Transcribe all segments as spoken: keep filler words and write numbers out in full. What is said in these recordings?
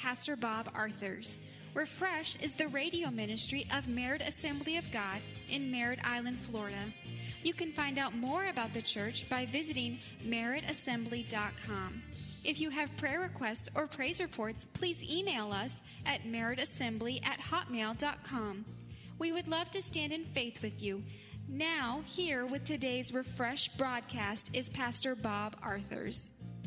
Pastor Bob Arthurs. Refresh is the radio ministry of Merritt Assembly of God in Merritt Island, Florida. You can find out more about the church by visiting merritt assembly dot com. If you have prayer requests or praise reports, please email us at merrittassembly at hotmail dot com. We would love to stand in faith with you. Now, here with today's Refresh broadcast is Pastor Bob Arthurs.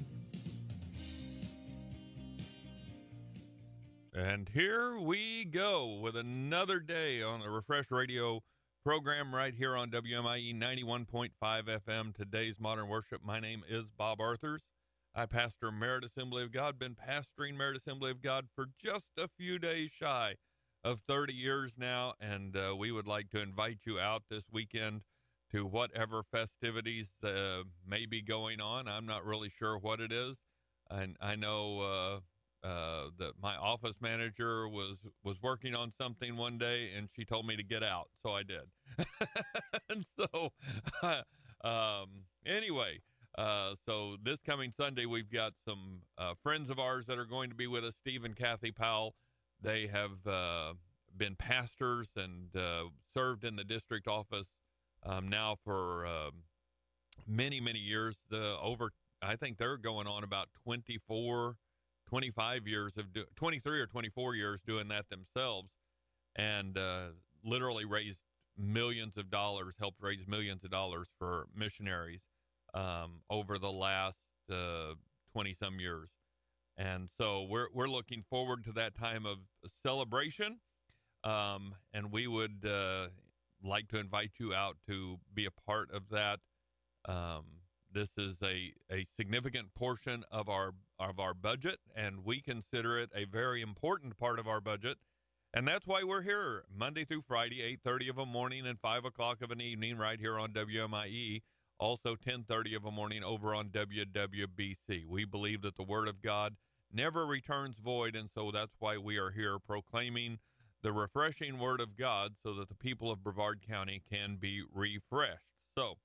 And here we go with another day on the Refresh Radio program right here on W M I E ninety-one point five F M, Today's Modern Worship. My name is Bob Arthurs. I pastor Merritt Assembly of God, been pastoring Merritt Assembly of God for just a few days shy of thirty years now, and uh, we would like to invite you out this weekend to whatever festivities uh, may be going on. I'm not really sure what it is, and I know uh, uh, that my office manager was was working on something one day, and she told me to get out, so I did. And so, um, anyway, uh, so this coming Sunday, we've got some uh, friends of ours that are going to be with us, Steve and Kathy Powell. They have uh, been pastors and uh, served in the district office um, now for um, many, many years. The over, I think they're going on about twenty-four, twenty-five years of, do, twenty-three or twenty-four years doing that themselves, and uh, literally raised millions of dollars, helped raise millions of dollars for missionaries um, over the last uh, twenty some years. And so we're we're looking forward to that time of celebration, um, and we would uh, like to invite you out to be a part of that. Um, this is a, a significant portion of our of our budget, and we consider it a very important part of our budget. And that's why we're here Monday through Friday, eight thirty of a morning and five o'clock of an evening right here on W M I E. Also ten thirty of a morning over on W W B C. We believe that the Word of God never returns void, and so that's why we are here proclaiming the refreshing Word of God so that the people of Brevard County can be refreshed. So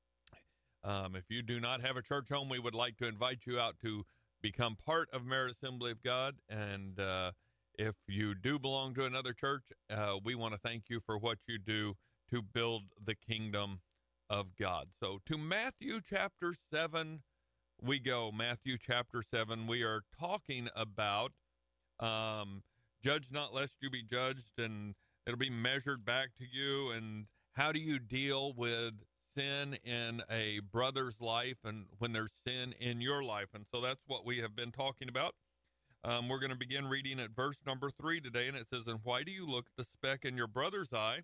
um, if you do not have a church home, we would like to invite you out to become part of Merritt Assembly of God, and uh, if you do belong to another church, uh, we want to thank you for what you do to build the kingdom of God. So to Matthew chapter seven we go. Matthew chapter seven. We are talking about um, judge not lest you be judged, and it'll be measured back to you. And how do you deal with sin in a brother's life and when there's sin in your life? And so that's what we have been talking about. Um, we're going to begin reading at verse number three today, and it says, "And why do you look at the speck in your brother's eye,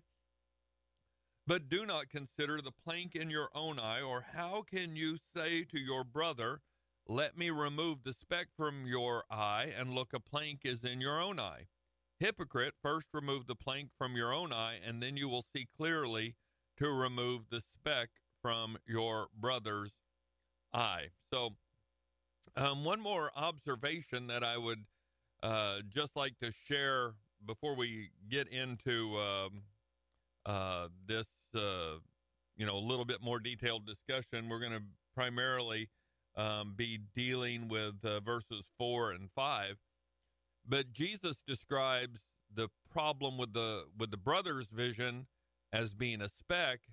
but do not consider the plank in your own eye? Or how can you say to your brother, let me remove the speck from your eye, and look, a plank is in your own eye? Hypocrite, first remove the plank from your own eye, and then you will see clearly to remove the speck from your brother's eye." So um, one more observation that I would uh, just like to share before we get into um, uh, this, uh, you know, a little bit more detailed discussion. We're going to primarily um, be dealing with uh, verses four and five. But Jesus describes the problem with the with the brother's vision as being a speck,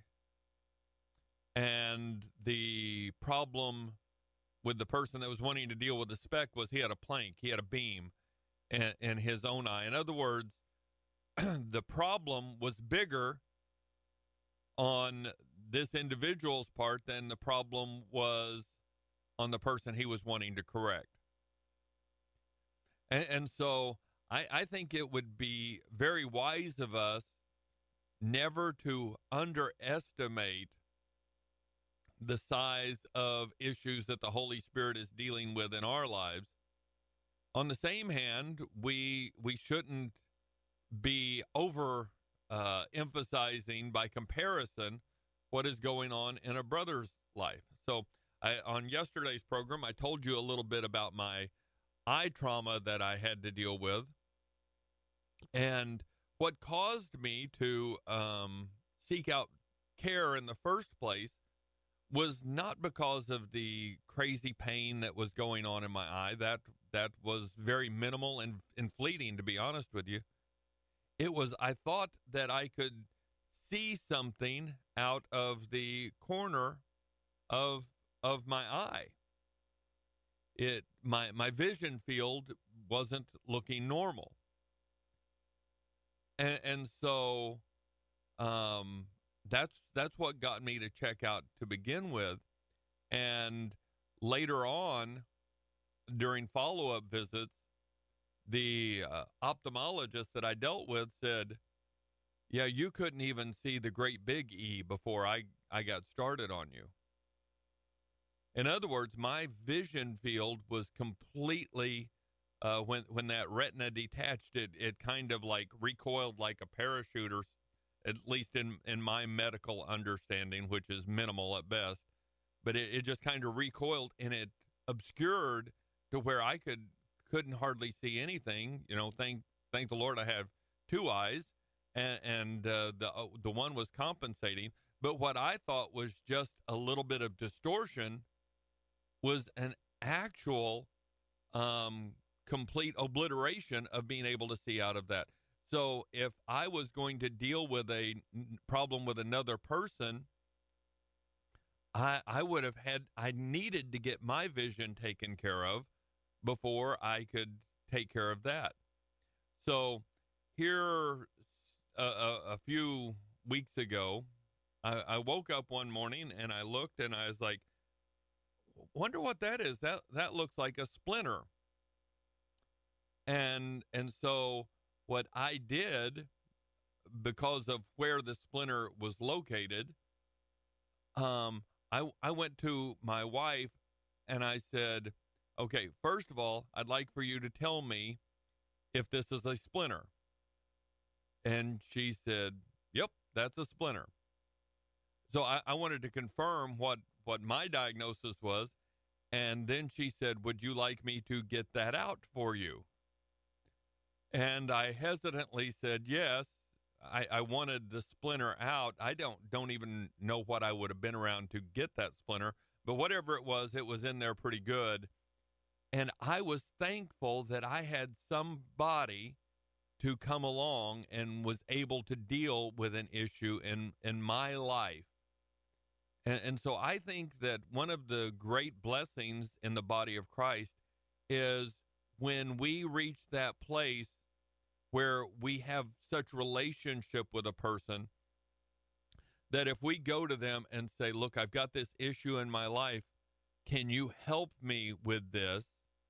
and the problem with the person that was wanting to deal with the speck was he had a plank, he had a beam in, in his own eye. In other words, the problem was bigger on this individual's part than the problem was on the person he was wanting to correct. And, and so I, I think it would be very wise of us never to underestimate the size of issues that the Holy Spirit is dealing with in our lives. On the same hand, we we shouldn't be over uh, emphasizing by comparison what is going on in a brother's life. So I, on yesterday's program, I told you a little bit about my eye trauma that I had to deal with, and what caused me to um, seek out care in the first place was not because of the crazy pain that was going on in my eye. That that was very minimal and, and fleeting, to be honest with you. It was, I thought that I could see something out of the corner of of my eye. It my my vision field wasn't looking normal. And and so um that's that's what got me to check out to begin with. And later on, during follow-up visits, the uh, ophthalmologist that I dealt with said, yeah, you couldn't even see the great big E before I, I got started on you. In other words, my vision field was completely, uh, when when that retina detached, it, it kind of like recoiled like a parachute, or at least in, in my medical understanding, which is minimal at best. But it, it just kind of recoiled, and it obscured to where I could, couldn't hardly see anything. You know, thank thank the Lord I have two eyes, and, and uh, the, uh, the one was compensating. But what I thought was just a little bit of distortion was an actual um, complete obliteration of being able to see out of that. So if I was going to deal with a n- problem with another person, I, I would have had, I needed to get my vision taken care of before I could take care of that. So here, a, a, a few weeks ago, I, I woke up one morning and I looked and I was like, wonder what that is. That that looks like a splinter. And and so what I did, because of where the splinter was located, um, I I went to my wife and I said, okay, first of all, I'd like for you to tell me if this is a splinter. And she said, yep, that's a splinter. So I, I wanted to confirm what, what my diagnosis was. And then she said, would you like me to get that out for you? And I hesitantly said, yes. I, I wanted the splinter out. I don't, don't even know what I would have been around to get that splinter, but whatever it was, it was in there pretty good. And I was thankful that I had somebody to come along and was able to deal with an issue in, in my life. And, and so I think that one of the great blessings in the body of Christ is when we reach that place where we have such relationship with a person that if we go to them and say, look, I've got this issue in my life, can you help me with this?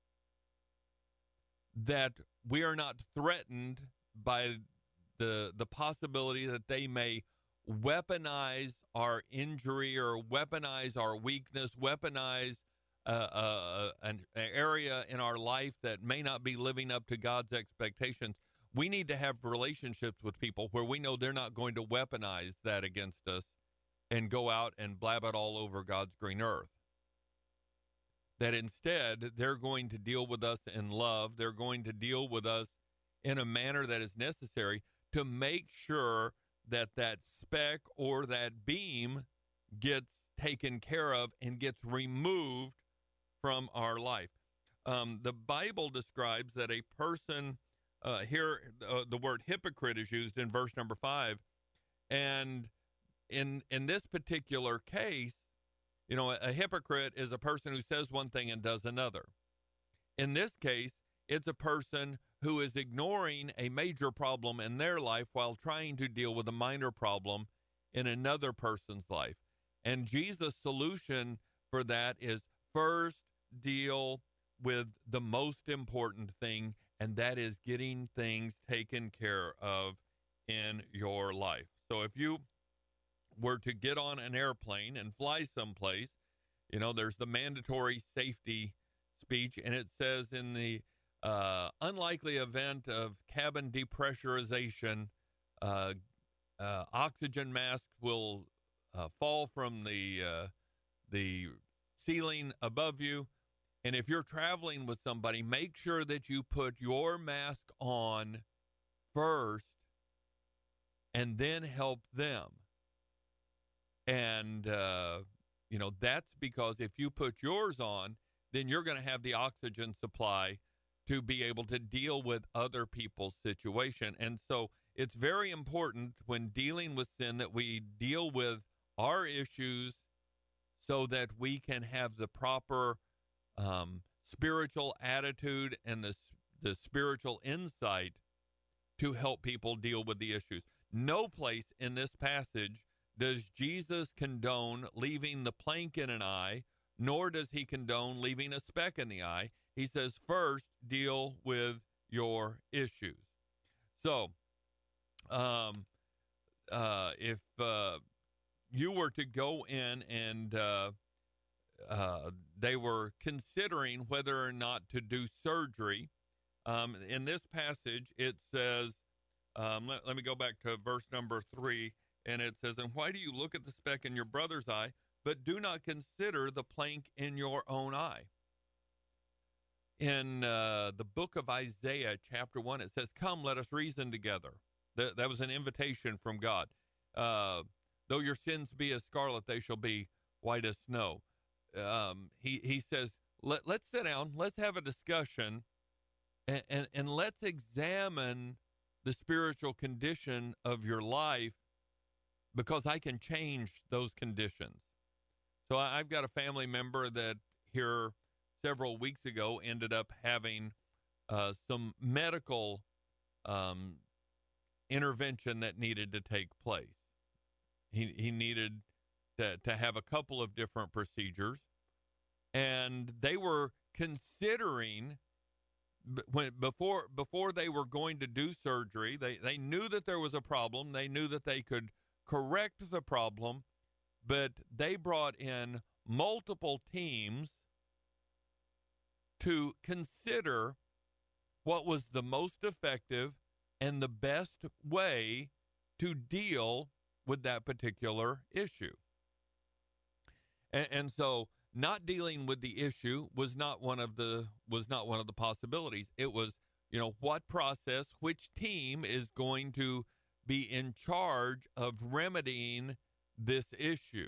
That we are not threatened by the the possibility that they may weaponize our injury or weaponize our weakness, weaponize uh, uh, an area in our life that may not be living up to God's expectations. We need to have relationships with people where we know they're not going to weaponize that against us and go out and blab it all over God's green earth. That instead, they're going to deal with us in love. They're going to deal with us in a manner that is necessary to make sure that that speck or that beam gets taken care of and gets removed from our life. Um, the Bible describes that a person, uh, here uh, the word hypocrite is used in verse number five, and in in this particular case, you know, a, a hypocrite is a person who says one thing and does another. In this case, it's a person who is ignoring a major problem in their life while trying to deal with a minor problem in another person's life. And Jesus' solution for that is first deal with the most important thing, and that is getting things taken care of in your life. So if you were to get on an airplane and fly someplace, you know, there's the mandatory safety speech, and it says in the uh, unlikely event of cabin depressurization, uh, uh, oxygen masks will uh, fall from the uh, the ceiling above you. And if you're traveling with somebody, make sure that you put your mask on first and then help them. And, uh, you know, that's because if you put yours on, then you're going to have the oxygen supply to be able to deal with other people's situation. And so it's very important when dealing with sin that we deal with our issues so that we can have the proper um, spiritual attitude and the, the spiritual insight to help people deal with the issues. No place in this passage does Jesus condone leaving the plank in an eye, nor does he condone leaving a speck in the eye. He says, first, deal with your issues. So, um, uh, if uh, you were to go in and uh, uh, they were considering whether or not to do surgery, um, in this passage, it says, um, let, let me go back to verse number three, and it says, and why do you look at the speck in your brother's eye, but do not consider the plank in your own eye? In uh, the book of Isaiah, chapter one, it says, come, let us reason together. That, that was an invitation from God. Uh, though your sins be as scarlet, they shall be white as snow. Um, he, he says, Let, let's sit down, let's have a discussion, and, and, and let's examine the spiritual condition of your life, because I can change those conditions. So I, I've got a family member that here several weeks ago ended up having uh, some medical um, intervention that needed to take place. He he needed to, to have a couple of different procedures, and they were considering when before before they were going to do surgery. They they knew that there was a problem. They knew that they could correct the problem, but they brought in multiple teams to consider what was the most effective and the best way to deal with that particular issue. And, and so not dealing with the issue was not one of the was not one of the possibilities. It was, you know, what process, which team is going to be in charge of remedying this issue.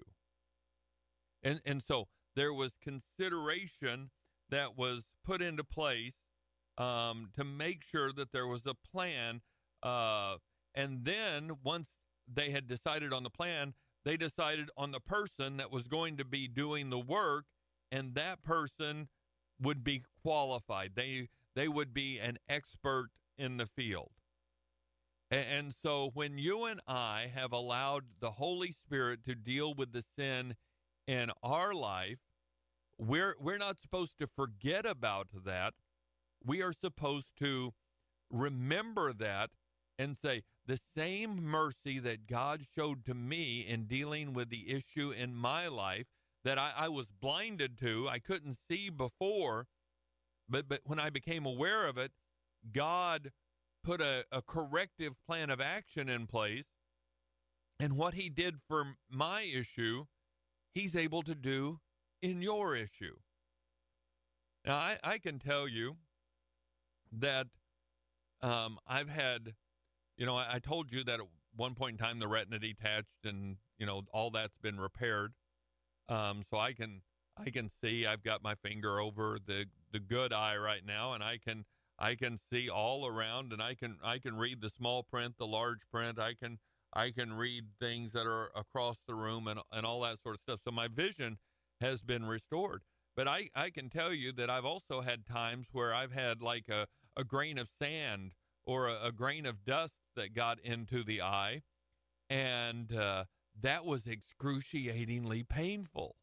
And and so there was consideration that was put into place um, to make sure that there was a plan. Uh, and then once they had decided on the plan, they decided on the person that was going to be doing the work, and that person would be qualified. They they would be an expert in the field. And, and so when you and I have allowed the Holy Spirit to deal with the sin in our life, We're we're not supposed to forget about that. We are supposed to remember that and say, the same mercy that God showed to me in dealing with the issue in my life that I, I was blinded to, I couldn't see before, but but when I became aware of it, God put a, a corrective plan of action in place. And what he did for my issue, he's able to do in your issue. Now, I, I can tell you that um, I've had, you know, I, I told you that at one point in time the retina detached and, you know, all that's been repaired. Um, so I can I can see. I've got my finger over the, the good eye right now, and I can I can see all around, and I can I can read the small print, the large print. I can I can read things that are across the room and and all that sort of stuff. So my vision has been restored. But I, I can tell you that I've also had times where I've had like a, a grain of sand or a, a grain of dust that got into the eye, and uh, that was excruciatingly painful.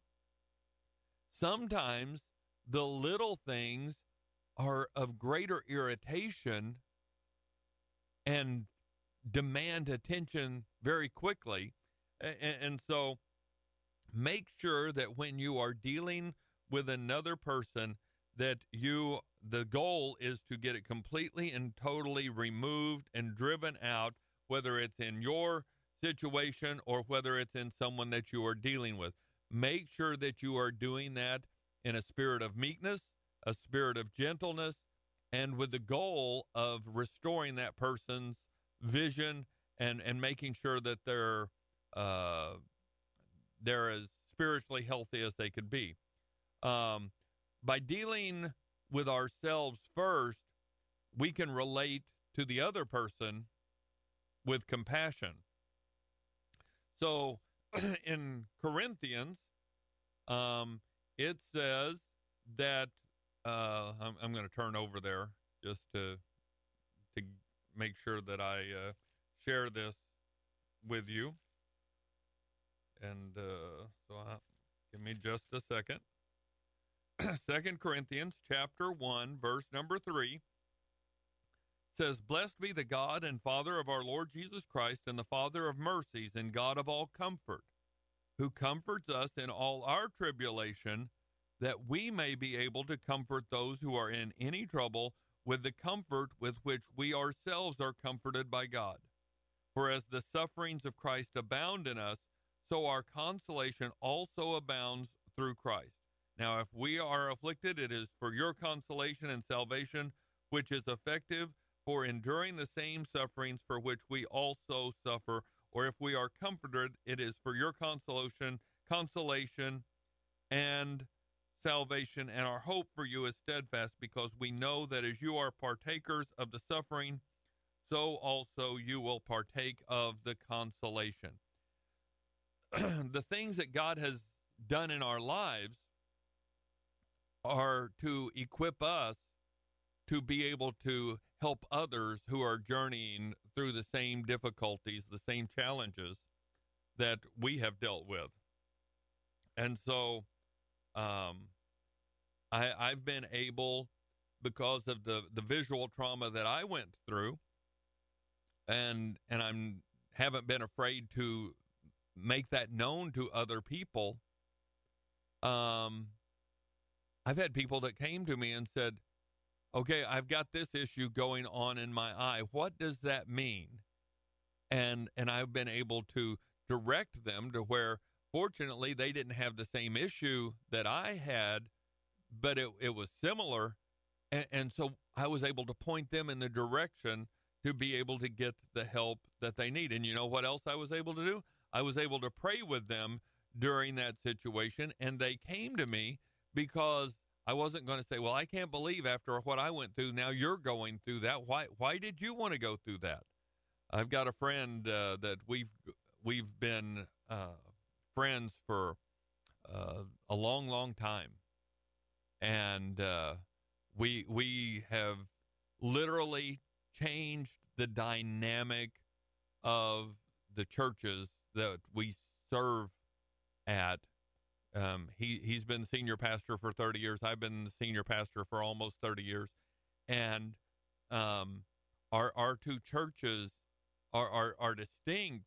Sometimes the little things are of greater irritation and demand attention very quickly. And, and so make sure that when you are dealing with another person, that you, the goal is to get it completely and totally removed and driven out, whether it's in your situation or whether it's in someone that you are dealing with. Make sure that you are doing that in a spirit of meekness, a spirit of gentleness, and with the goal of restoring that person's vision and, and making sure that they're uh, they're as spiritually healthy as they could be. Um, by dealing with ourselves first, we can relate to the other person with compassion. So in Corinthians, um, it says that uh, I'm, I'm going to turn over there just to to make sure that I uh, share this with you. And uh, so I, give me just a second. Second Corinthians chapter one, verse number three says, "Blessed be the God and Father of our Lord Jesus Christ, and the Father of mercies and God of all comfort, who comforts us in all our tribulation, that we may be able to comfort those who are in any trouble with the comfort with which we ourselves are comforted by God. For as the sufferings of Christ abound in us, so our consolation also abounds through Christ. Now, if we are afflicted, it is for your consolation and salvation, which is effective for enduring the same sufferings for which we also suffer. Or if we are comforted, it is for your consolation, consolation, and salvation. And our hope for you is steadfast, because we know that as you are partakers of the suffering, so also you will partake of the consolation." The things that God has done in our lives are to equip us to be able to help others who are journeying through the same difficulties, the same challenges that we have dealt with. And so um, I, I've been able, because of the, the visual trauma that I went through, and and I'm haven't been afraid to make that known to other people. Um, I've had people that came to me and said, "Okay, I've got this issue going on in my eye. What does that mean?" And and I've been able to direct them to where, fortunately, they didn't have the same issue that I had, but it, it was similar. And, and so I was able to point them in the direction to be able to get the help that they need. And you know what else I was able to do? I was able to pray with them during that situation, and they came to me because I wasn't going to say, "Well, I can't believe after what I went through, now you're going through that. Why why did you want to go through that?" I've got a friend uh, that we've we've been uh, friends for uh, a long, long time, and uh, we we have literally changed the dynamic of the churches that we serve at. Um, he, he's been senior pastor for thirty years. I've been the senior pastor for almost thirty years. And um, our our two churches are, are, are distinct,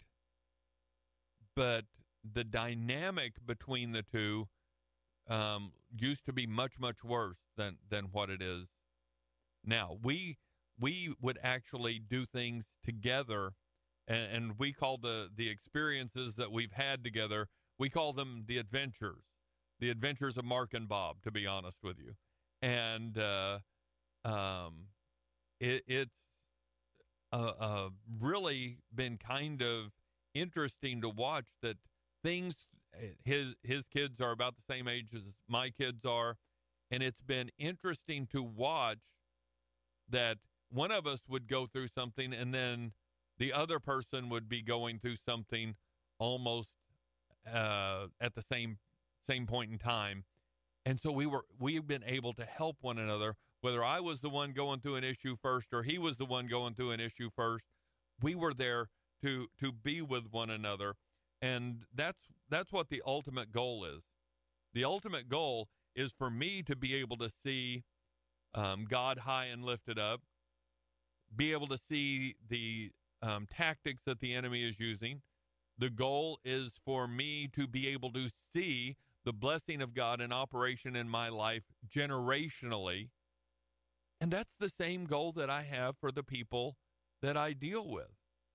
but the dynamic between the two um, used to be much, much worse than, than what it is now. We we would actually do things together, and, and we call the, the experiences that we've had together, we call them the adventures, the adventures of Mark and Bob, to be honest with you. And uh, um, it, it's uh, uh, really been kind of interesting to watch that things, his, his kids are about the same age as my kids are, and it's been interesting to watch that one of us would go through something and then the other person would be going through something almost uh, at the same same point in time. And so we were we've been able to help one another, whether I was the one going through an issue first or he was the one going through an issue first. We were there to to be with one another. And that's that's what the ultimate goal is. The ultimate goal is for me to be able to see um, God high and lifted up, be able to see the um, tactics that the enemy is using. The goal is for me to be able to see the blessing of God in operation in my life generationally. And that's the same goal that I have for the people that I deal with,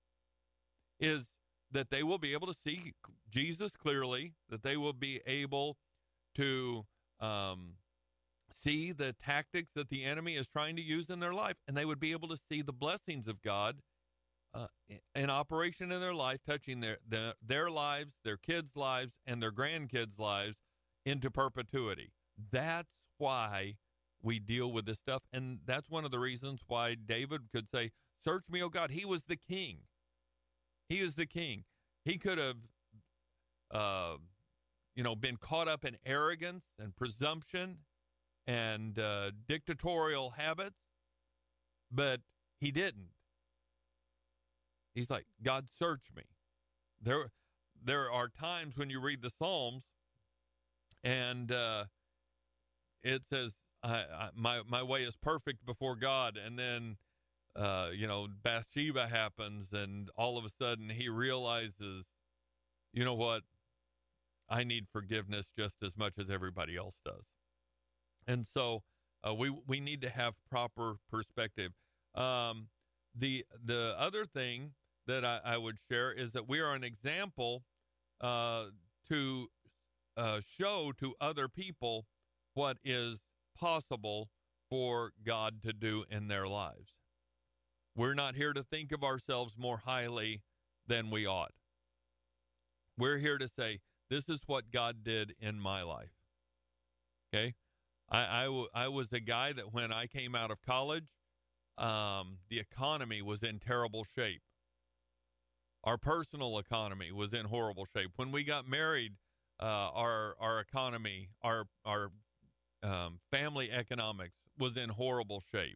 is that they will be able to see Jesus clearly, that they will be able to um, see the tactics that the enemy is trying to use in their life, and they would be able to see the blessings of God uh, in operation in their life, touching their, their their lives, their kids' lives, and their grandkids' lives into perpetuity. That's why we deal with this stuff. And that's one of the reasons why David could say, search me, O God. He was the king. He is the king. He could have, uh, you know, been caught up in arrogance and presumption and uh, dictatorial habits, but he didn't. He's like, God, search me. There, there are times when you read the Psalms, and uh, it says, I, I, my my way is perfect before God, and then, uh, you know, Bathsheba happens, and all of a sudden he realizes, you know what, I need forgiveness just as much as everybody else does. And so uh, we we need to have proper perspective. Um, the the other thing that I, I would share is that we are an example uh, to uh, show to other people what is possible for God to do in their lives. We're not here to think of ourselves more highly than we ought. We're here to say, this is what God did in my life. Okay? I, I, w- I was a guy that when I came out of college, um, the economy was in terrible shape. Our personal economy was in horrible shape. When we got married, uh, our our economy, our our um, family economics was in horrible shape.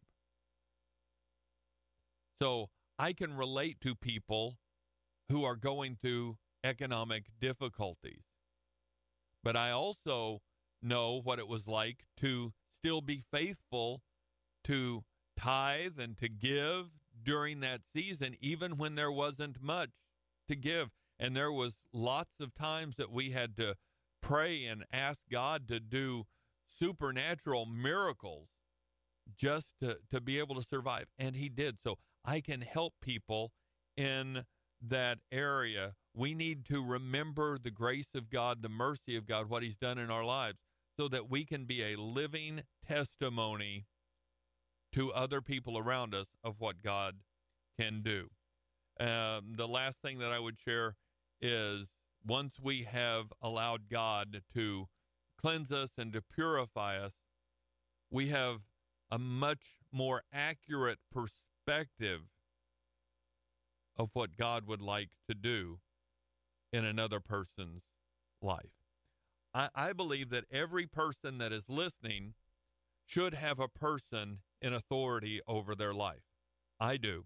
So I can relate to people who are going through economic difficulties. But I also know what it was like to still be faithful to tithe and to give during that season, even when there wasn't much to give. And there was lots of times that we had to pray and ask God to do supernatural miracles just to, to be able to survive. And he did. So I can help people in that area. We need to remember the grace of God, the mercy of God, what he's done in our lives, so that we can be a living testimony to other people around us of what God can do. Um, the last thing that I would share is once we have allowed God to cleanse us and to purify us, we have a much more accurate perspective of what God would like to do in another person's life. I, I believe that every person that is listening should have a person in authority over their life. I do.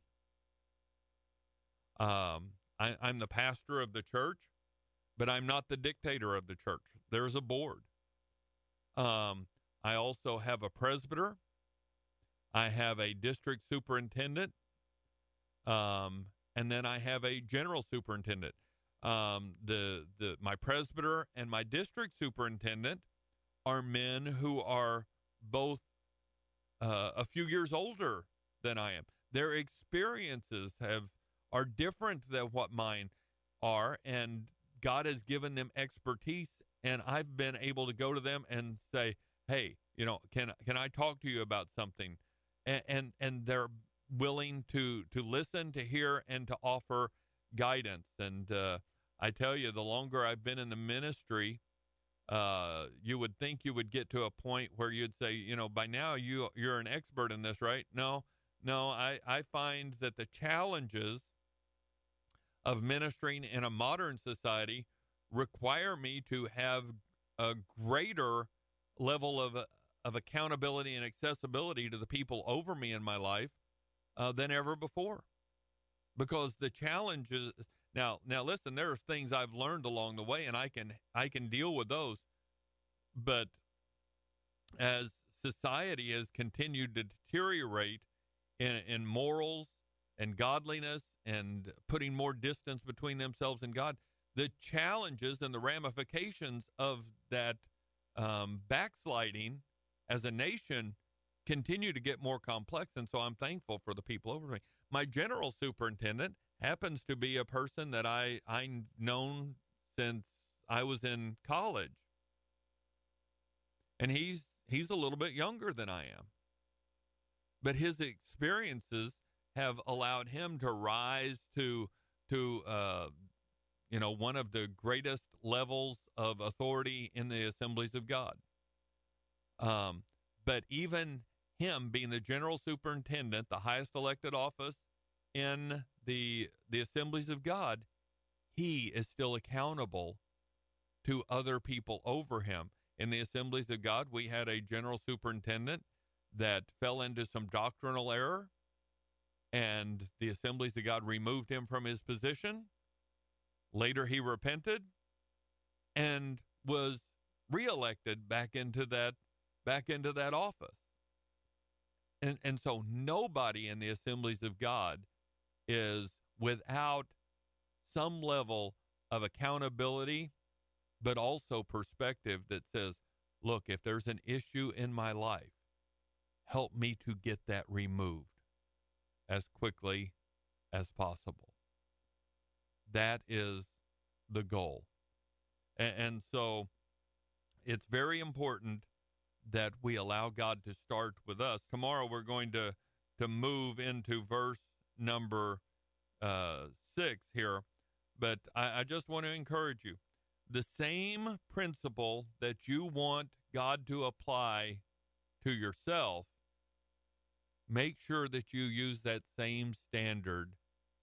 Um, I, I'm the pastor of the church, but I'm not the dictator of the church. There's a board. Um, I also have a presbyter. I have a district superintendent. Um, and then I have a general superintendent. Um, the the my presbyter and my district superintendent are men who are both uh, a few years older than I am. Their experiences have are different than what mine are, and God has given them expertise, and I've been able to go to them and say, hey, you know, can can I talk to you about something? And and, and they're willing to to listen, to hear, and to offer guidance. And uh, I tell you, the longer I've been in the ministry, uh, you would think you would get to a point where you'd say, you know, by now you you're an expert in this, right? No, no. I I find that the challenges of ministering in a modern society require me to have a greater level of of accountability and accessibility to the people over me in my life uh, than ever before, because the challenges now now listen, there are things I've learned along the way, and I can I can deal with those, but as society has continued to deteriorate in in morals and godliness and putting more distance between themselves and God, the challenges and the ramifications of that um, backsliding as a nation continue to get more complex. And so I'm thankful for the people over me. My general superintendent happens to be a person that I, I've known since I was in college. And he's he's a little bit younger than I am. But his experiences have allowed him to rise to to uh, you know, one of the greatest levels of authority in the Assemblies of God. Um, but even him being the general superintendent, the highest elected office in the the Assemblies of God, he is still accountable to other people over him. In the Assemblies of God, we had a general superintendent that fell into some doctrinal error, and the Assemblies of God removed him from his position. Later, he repented and was reelected back into that back into that office. And and so nobody in the Assemblies of God is without some level of accountability, but also perspective that says, look, if there's an issue in my life, help me to get that removed as quickly as possible. That is the goal. And, and so it's very important that we allow God to start with us. Tomorrow we're going to, to move into verse number uh, six here, but I, I just want to encourage you. The same principle that you want God to apply to yourself, make sure that you use that same standard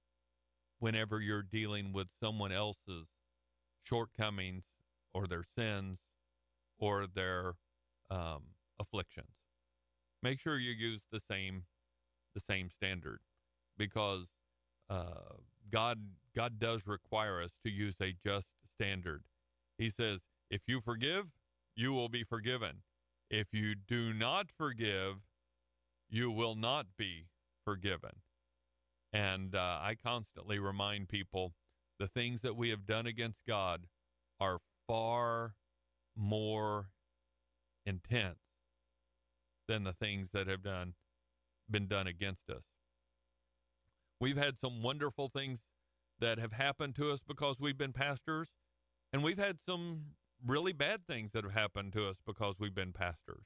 whenever you're dealing with someone else's shortcomings or their sins or their um, afflictions. Make sure you use the same the same standard, because uh, God God does require us to use a just standard. He says, if you forgive, you will be forgiven. If you do not forgive, you will not be forgiven. And uh, I constantly remind people the things that we have done against God are far more intense than the things that have done been done against us. We've had some wonderful things that have happened to us because we've been pastors, and we've had some really bad things that have happened to us because we've been pastors.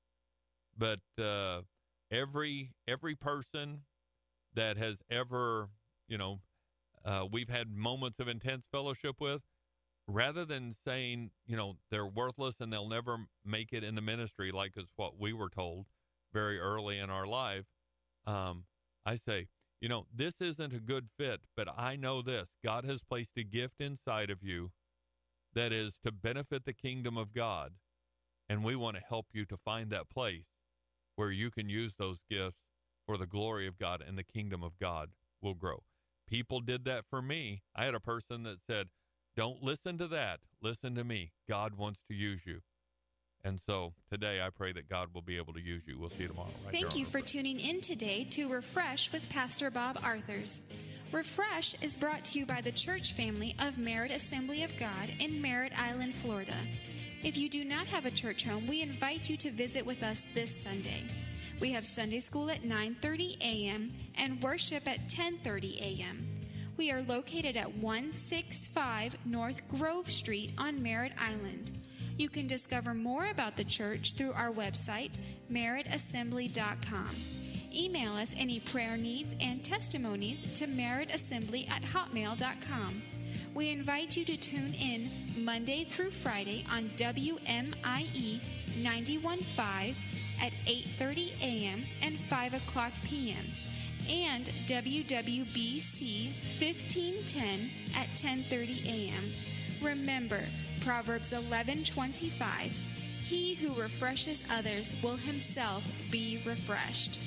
But uh, every every person that has ever, you know, uh, we've had moments of intense fellowship with, rather than saying, you know, they're worthless and they'll never make it in the ministry, like is what we were told very early in our life, um, I say, you know, this isn't a good fit, but I know this. God has placed a gift inside of you that is to benefit the kingdom of God, and we want to help you to find that place where you can use those gifts for the glory of God, and the kingdom of God will grow. People did that for me. I had a person that said, don't listen to that. Listen to me. God wants to use you. And so today I pray that God will be able to use you. We'll see you tomorrow. Right Thank you for tuning in today to Refresh with Pastor Bob Arthurs. Refresh is brought to you by the church family of Merritt Assembly of God in Merritt Island, Florida. If you do not have a church home, we invite you to visit with us this Sunday. We have Sunday school at nine thirty a.m. and worship at ten thirty a.m. We are located at one sixty-five North Grove Street on Merritt Island. You can discover more about the church through our website, merritt assembly dot com. Email us any prayer needs and testimonies to merritt assembly at hotmail dot com. We invite you to tune in Monday through Friday on W M I E ninety-one point five at eight thirty a.m. and five o'clock p.m. and W W B C fifteen ten at ten thirty a.m. Remember, Proverbs eleven twenty-five, he who refreshes others will himself be refreshed.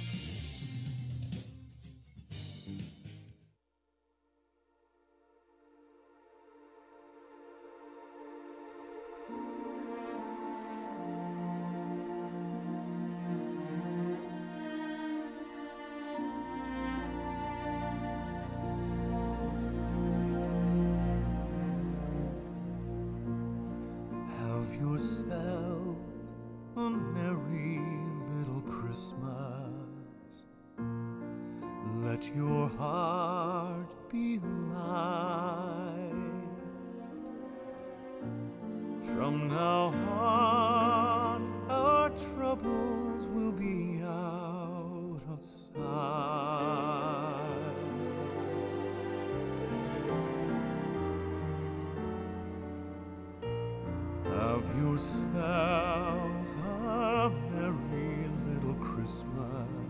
Yourself a merry little Christmas. Let your heart be light. From now on, our troubles will be out of sight. Have yourself a merry Christmas.